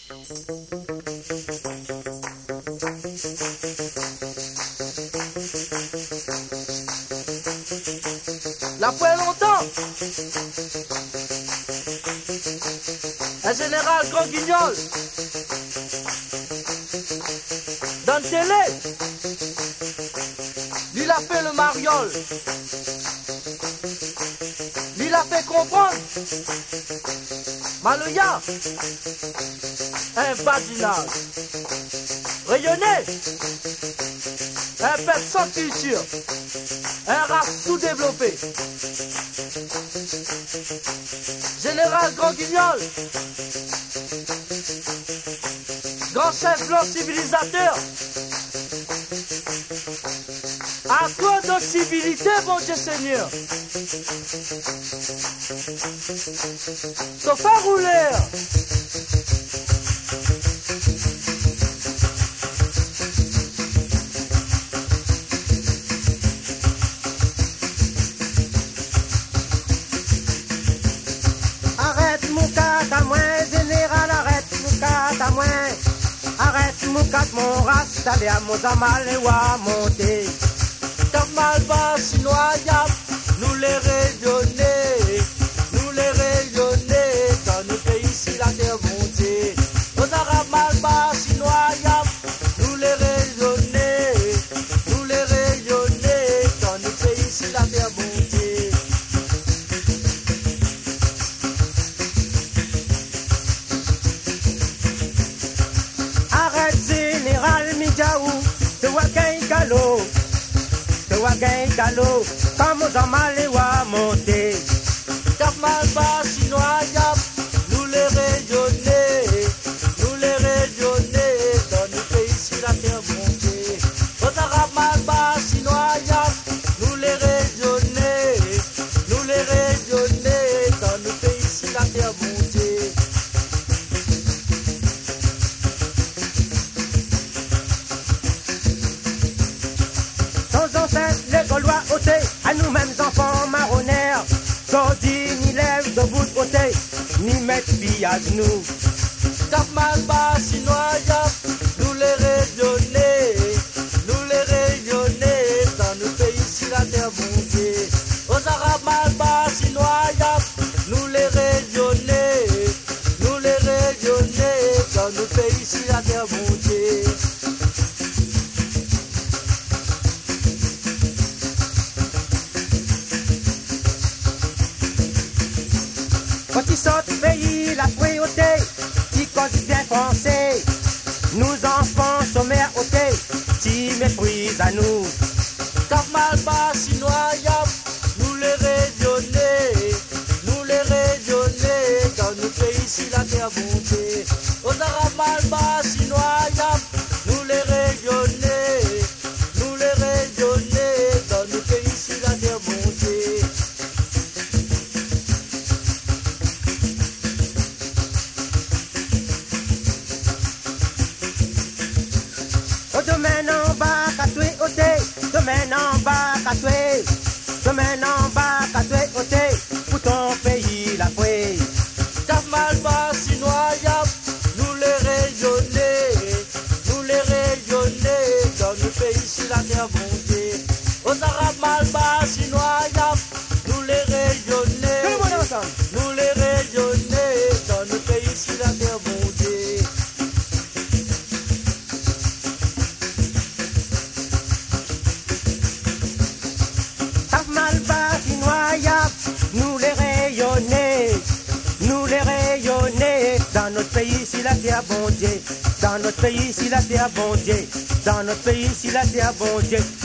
Après longtemps, un général Grand Guignol, dans le télé, lui l'a fait le mariole, lui l'a fait comprendre, Maloya, un badinage, rayonné, un peuple sans culture, un race sous-développé. Général Grand Guignol, grand chef blanc civilisateur, à toi de civilité, bon Dieu Seigneur. Sauf à rouler. Arrête Moukat à moi, général, arrête Moukat à moi. Arrête Moukat, mon race, t'allais à Mozamal et à monter. Mal bas chinois, nous les rayonnés, dans nos pays si la terre montée. Aux arabes mal bas chinois, nous les rayonnés, dans nos pays si la terre montée. Arrête général Mijaou, te vois qu'un galop. Wagain Galo, comme Zamale wa monter. Cap mal bas chinois, nous les rayonnés, dans nos pays si la terre montée. Aux arabes mal bas chinois, nous les rayonnés, dans nos pays si la terre montée. Les Gaulois ôtés, à nous-mêmes enfants marronnaires, Gordi ni lèvres de bout de côté, ni mettre vie à genoux. Cap mal bas chinois, nous les rayonnés, dans nos pays si la terre montée. Aux arabes mal bas chinois, nous les rayonnés, dans nos pays si la terre montée. Quand ils sortent du pays, la cruauté, qui cause bien français. Nous enfants sommaires ôtés, qui méprisent à nous. Cap mal bas chinois, nous les rayonnés, dans nos pays si la terre montée. Aux arabes mal bas chinois, nous les rayonnés, dans nos pays si la terre montée. Domaine en bas, qu'à tuer ôté, domaine en bas, qu'à tuer, domaine en bas, qu'à tuer ôté, pour ton pays la fouille. Cap mal bas chinois, nous les rayonnés, dans nos pays si la terre montée. Aux arabes mal bas chinois, nous les rayonnés, dans nos pays si la terre montée. Nous les rayonner, dans notre pays si la terre bon Dieu, dans notre pays si la terre bon Dieu, dans notre pays si la terre bon Dieu.